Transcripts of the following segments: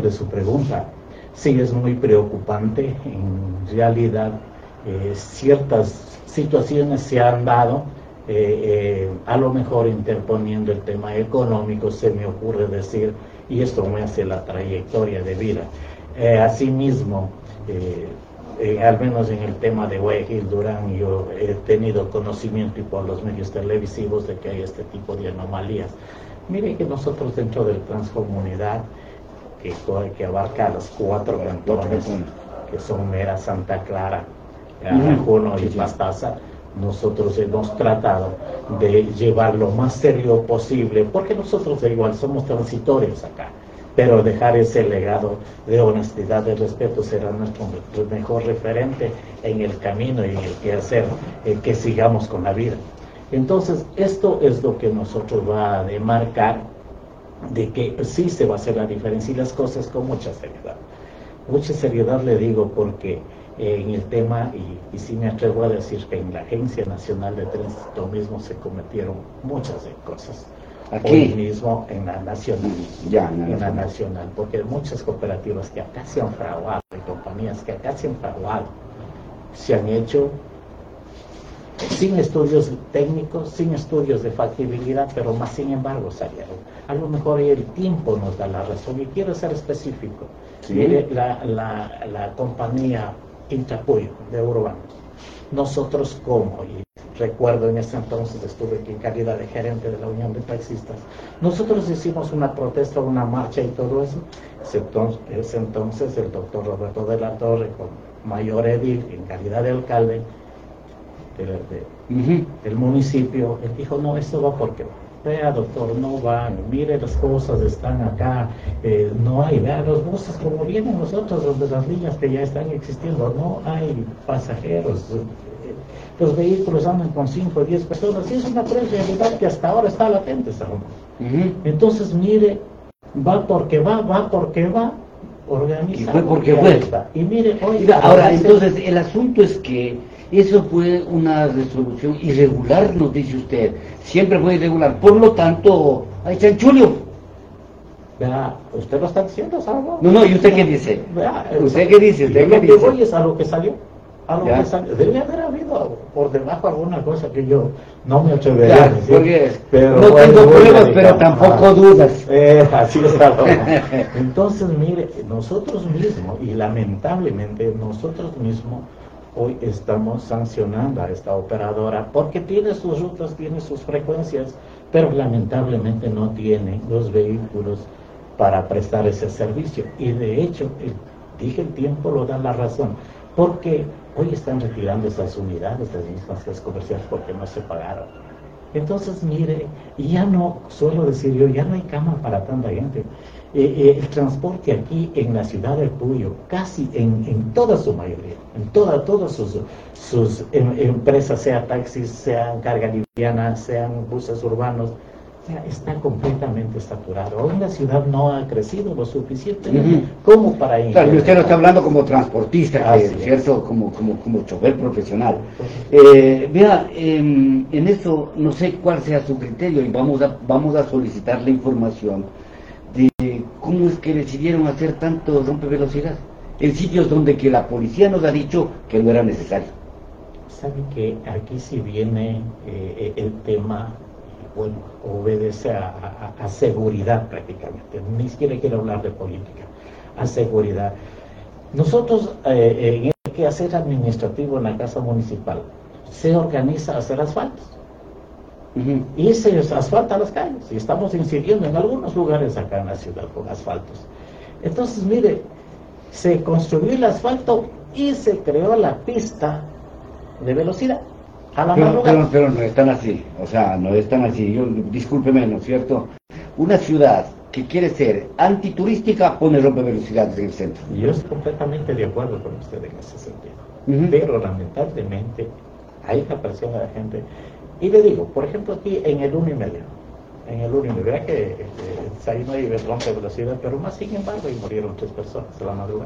de su pregunta, sí es muy preocupante. En realidad, ciertas situaciones se han dado, a lo mejor interponiendo el tema económico, se me ocurre decir, y esto me hace la trayectoria de vida. Asimismo, al menos en el tema de Guayaquil, Durán, yo he tenido conocimiento y por los medios televisivos de que hay este tipo de anomalías. Mire que nosotros dentro del Transcomunidad, que abarca los 4 cantones, que son Mera, Santa Clara, Juno y Pastaza, nosotros hemos tratado de llevar lo más serio posible, porque nosotros de igual somos transitorios acá, pero dejar ese legado de honestidad, de respeto, será nuestro mejor referente en el camino y en el quehacer que sigamos con la vida. Entonces, esto es lo que nosotros va a demarcar de que sí se va a hacer la diferencia y las cosas con mucha seriedad. Mucha seriedad le digo porque en el tema, y sí me atrevo a decir que en la Agencia Nacional de Tránsito mismo se cometieron muchas cosas. Aquí Hoy mismo en la nacional, en la nacional, porque hay muchas cooperativas que acá se han fraguado, y compañías que acá se han fraguado, se han hecho sin estudios técnicos, sin estudios de factibilidad, pero más sin embargo salieron. A lo mejor el tiempo nos da la razón, y quiero ser específico. Sí. Mire, la compañía Intrapuyo de Urbano, nosotros recuerdo en ese entonces estuve en calidad de gerente de la Unión de Taxistas, nosotros hicimos una protesta, una marcha y todo eso. Ese entonces el doctor Roberto de la Torre, con mayor edil en calidad de alcalde del municipio, él dijo, no, esto va porque va. Vea, doctor, no van, mire, las cosas están acá, no hay, vea los buses como vienen nosotros, los de las líneas que ya están existiendo, no hay pasajeros, los vehículos andan con 5 o 10 personas, y es una realidad que hasta ahora está latente, Entonces, mire, va porque va, organiza. Y fue porque fue. Y mire, hoy... Ahora, entonces, el asunto es que eso fue una resolución irregular, nos dice usted. Siempre fue irregular. Por lo tanto, ahí está el chulio. Vea, usted lo está diciendo, ¿sabe? No, ¿y usted qué dice? Vea, ¿Usted qué dice? Yo lo que voy es a lo que salió. Debe haber habido por debajo alguna cosa que yo no me atrevería a decir. Pero no tengo pruebas, pero tampoco dudas. Así está. Entonces, mire, nosotros mismos, y lamentablemente nosotros mismos, hoy estamos sancionando a esta operadora porque tiene sus rutas, tiene sus frecuencias, pero lamentablemente no tiene los vehículos para prestar ese servicio. Y de hecho, el tiempo lo da la razón, porque hoy están retirando esas unidades de distancias comerciales porque no se pagaron. Entonces, mire, ya no, suelo decir yo, ya no hay cama para tanta gente. El transporte aquí en la ciudad del Puyo, casi en toda su mayoría, en todas sus empresas, sea taxis, sean carga liviana, sean buses urbanos, está completamente saturado. Hoy la ciudad no ha crecido lo suficiente como para... Claro, y usted lo está hablando como transportista, ¿cierto? Como chofer profesional. Vea, en eso no sé cuál sea su criterio y vamos a solicitar la información de cómo es que decidieron hacer tanto rompevelocidad en sitios donde que la policía nos ha dicho que no era necesario. Sabe que aquí sí viene el tema, bueno, obedece a seguridad prácticamente, ni siquiera quiero hablar de política, a seguridad. Nosotros en el quehacer administrativo en la Casa Municipal se organiza a hacer asfaltos. Y se asfalta las calles, y estamos incidiendo en algunos lugares acá en la ciudad con asfaltos. Entonces, mire, se construyó el asfalto y se creó la pista de velocidad a la madrugada. Pero no están así, o sea, no están así. Discúlpeme, ¿no es cierto? Una ciudad que quiere ser antiturística pone rompevelocidades en el centro. Yo estoy completamente de acuerdo con usted en ese sentido. Pero lamentablemente hay la presión de la gente. Y le digo, por ejemplo, aquí en el 1 y medio, verá que ahí no hay rompe velocidad, pero más sin embargo ahí murieron 3 personas de la madrugada.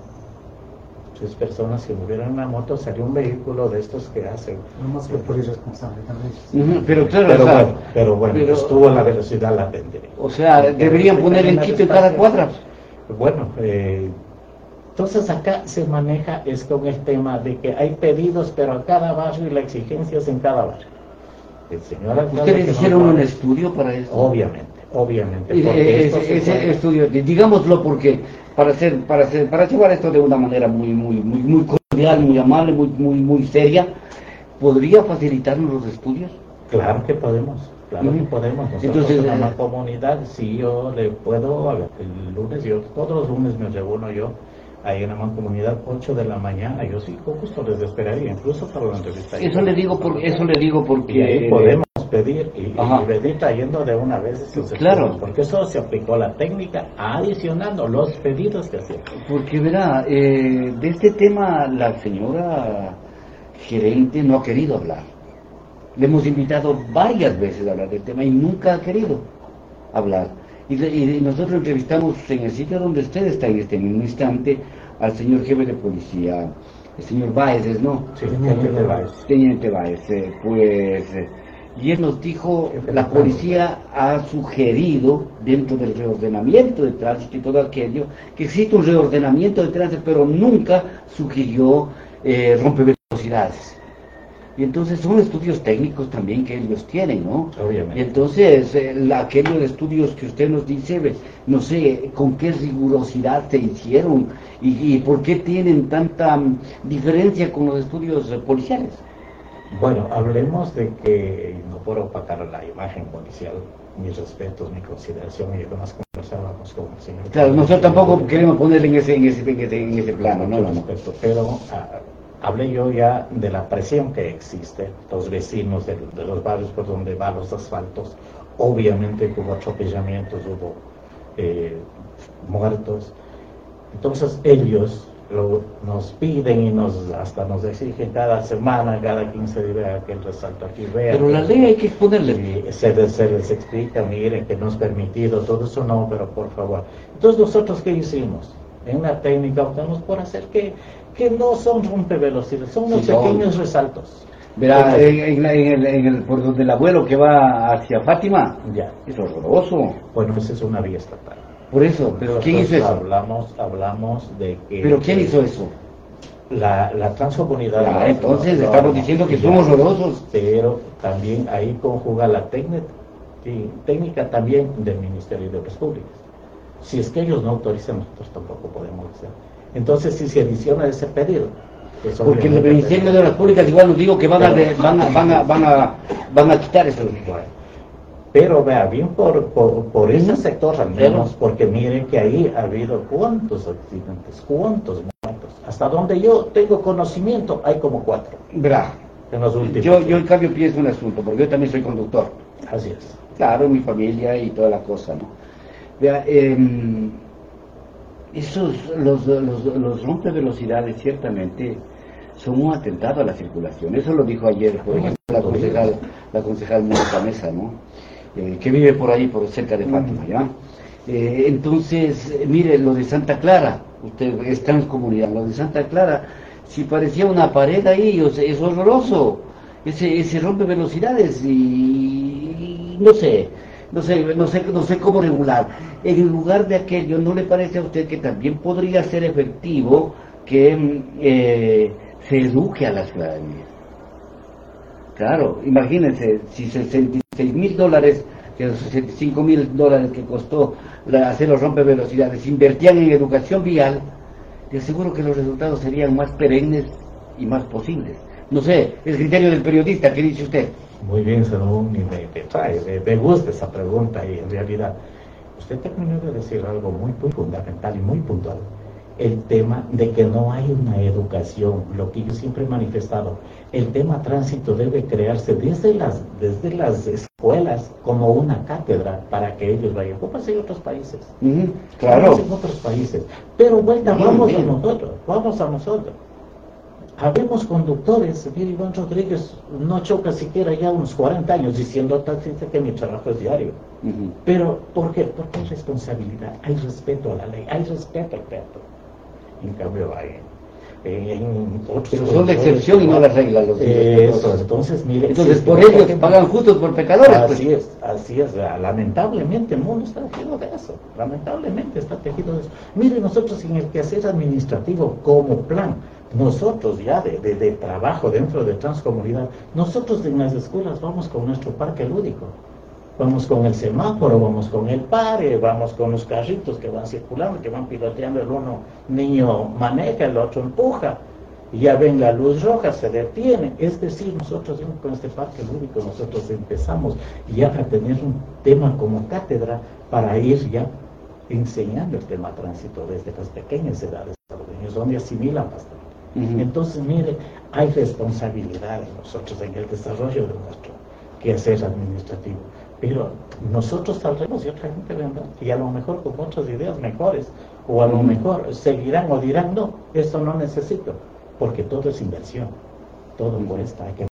3 personas que murieron en la moto, salió un vehículo de estos que hacen. No más que por irresponsable también. Pero claro, pero bueno, estuvo a la velocidad latente. O sea, deberían poner el Quito en cada cuadra. Bueno, entonces acá se maneja es con el tema de que hay pedidos, pero a cada barrio y la exigencia es en cada barrio. El señor alcalde ¿Ustedes que hicieron nos va un a- estudio para eso? Obviamente, porque esto se Ese puede- estudio, digámoslo porque para llevar esto de una manera muy cordial, muy amable, muy seria, ¿podría facilitarnos los estudios? Claro que podemos, claro que podemos. Nosotros Entonces, en la comunidad, si yo le puedo, a ver, el lunes, todos los lunes me reúno yo, ahí en la mancomunidad, 8 de la mañana, yo sí, con gusto les esperaría, incluso para la entrevista. Eso le digo Y porque ahí podemos pedir y Ajá. venir trayendo de una vez esos Claro. estudios, porque eso se aplicó la técnica adicionando los pedidos que hacían. Porque verá, de este tema la señora gerente no ha querido hablar. Le hemos invitado varias veces a hablar del tema y nunca ha querido hablar. Y nosotros entrevistamos en el sitio donde usted está en este mismo instante al señor jefe de policía, el señor Báez, ¿no? Sí, Teniente Báez. Teniente Báez, y él nos dijo, la policía ha sugerido dentro del reordenamiento de tránsito y todo aquello, que existe un reordenamiento de tránsito, pero nunca sugirió romper velocidades. Y entonces son estudios técnicos también que ellos tienen, ¿no? Obviamente. Y entonces, aquellos estudios que usted nos dice, no sé con qué rigurosidad se hicieron y por qué tienen tanta diferencia con los estudios policiales. Bueno, hablemos de que, no por opacar la imagen policial, mis respetos, mi consideración, y además conversábamos con el señor. Claro, nosotros tampoco queremos ponerle en ese plano, no. Respeto, pero hablé yo ya de la presión que existe, los vecinos de los barrios por donde van los asfaltos, obviamente que hubo atropellamientos, hubo muertos, entonces ellos nos piden y hasta nos exigen cada semana, cada 15 días que el resalto aquí vea. Pero la ley hay que exponerle. Se les explica, miren, que no es permitido, todo eso no, pero por favor. Entonces nosotros, ¿qué hicimos? En la técnica optamos por hacer que no son rompevelocidades, son unos pequeños resaltos. Verá, por donde el abuelo que va hacia Fátima, Ya. es horroroso. Bueno, esa es una vía estatal. Por eso, pero ¿quién hizo eso? Hablamos de que... ¿Pero quién hizo eso? La transcomunidad... Ah, entonces estamos diciendo que son horrorosos. Pero también ahí conjuga la técnica también del Ministerio de Obras Públicas. Si es que ellos no autorizan, nosotros tampoco podemos hacer. Entonces, si se adiciona ese pedido... pues Porque el obviamente Ministerio de Obras Públicas igual nos digo que van a quitar eso. Pero vea, bien por ese sector al menos, porque miren que ahí ha habido cuántos accidentes, cuántos muertos. Hasta donde yo tengo conocimiento, hay como 4 Verá, en los últimos. yo en cambio pienso un asunto, porque yo también soy conductor. Así es. Claro, mi familia y toda la cosa, ¿no? Vea, los rompevelocidades ciertamente son un atentado a la circulación. Eso lo dijo ayer, por ejemplo, la concejal Mónica Mesa, ¿no? Que vive por ahí, por cerca de Fátima, ¿ya? Entonces, mire, lo de Santa Clara, usted está en comunidad, lo de Santa Clara, si parecía una pared ahí, es horroroso, ese rompe velocidades y no sé cómo regular. En lugar de aquello, ¿no le parece a usted que también podría ser efectivo que se eduque a la ciudadanía? Claro, imagínense, si $66,000, que los $65,000 que costó hacer los rompevelocidades, invertían en educación vial, te aseguro que los resultados serían más perennes y más posibles. No sé, el criterio del periodista, ¿qué dice usted? Muy bien, Salomón, me gusta esa pregunta y en realidad usted terminó de decir algo muy fundamental y muy puntual. El tema de que no hay una educación, lo que yo siempre he manifestado, el tema tránsito debe crearse desde las escuelas como una cátedra para que ellos vayan. ¿Cómo pasa en otros países? Claro. En otros países. Pero vuelta, vamos a nosotros. Habemos conductores, mire, Iván Rodríguez no choca siquiera ya unos 40 años diciendo al taxista que mi trabajo es diario. Pero, ¿por qué? Porque hay responsabilidad, hay respeto a la ley, hay respeto al peatón. En cambio, en otros. Pero son la excepción y no la regla los eso, entonces, mire. Entonces, por ello que pagan justos por pecadores. Así es. Lamentablemente el mundo está tejido de eso. Lamentablemente está tejido de eso. Mire, nosotros en el quehacer administrativo como plan, nosotros ya de trabajo dentro de Transcomunidad, nosotros en las escuelas vamos con nuestro parque lúdico. Vamos con el semáforo, vamos con el pare, vamos con los carritos que van circulando, que van piloteando, el uno niño maneja, el otro empuja, y ya ven la luz roja, se detiene. Es decir, nosotros con este parque lúdico, nosotros empezamos ya a tener un tema como cátedra para ir ya enseñando el tema tránsito desde las pequeñas edades a los niños, donde asimilan bastante. Entonces, mire, hay responsabilidad en nosotros en el desarrollo de nuestro quehacer administrativo. Pero nosotros saldremos y otra gente vendrá, y a lo mejor con otras ideas mejores, o a lo mejor seguirán o dirán, no, esto no necesito, porque todo es inversión, todo cuesta, hay que